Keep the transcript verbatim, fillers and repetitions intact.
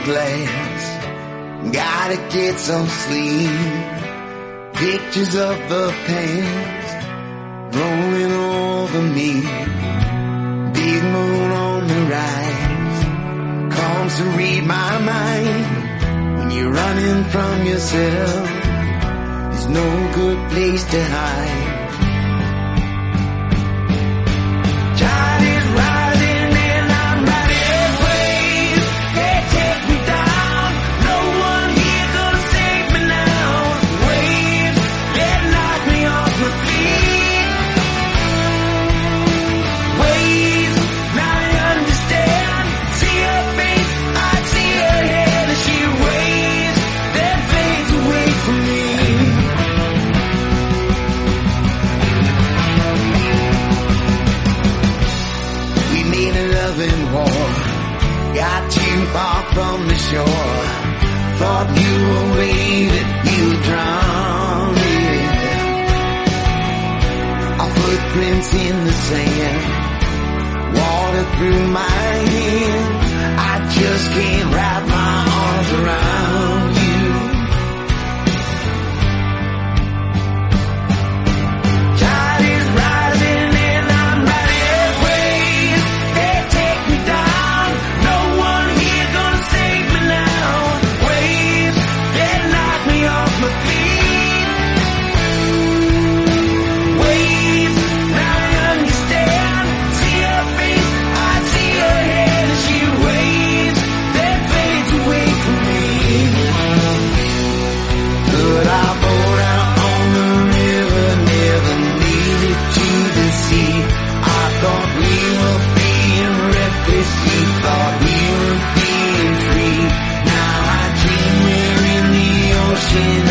glass, gotta get some sleep. Pictures of the past rolling over me. Big moon on the rise comes to read my mind. When you're running from yourself, there's no good place to hide. Tide is rising and I'm riding waves. They take me down. No one here gonna save me now. Waves that knock me off my feet. Waves, now I understand. See her face, I see her head as she waves, then fades away from me. We made a loving war, got too far from the shore. Thought you were away that you would drown, yeah. Our footprints in the sand, water through my hands. I just can't wrap my arms around you. Tide is rising and I'm riding waves. They take me down. No one here gonna save me now. Waves that knock me off my feet. Waves, now I understand. See her face, I see her head as she waves, then fades away from me. Put our boat out on the river, never made it to the sea. I thought we were being reckless, you thought we were being free. Now I dream we're in the ocean.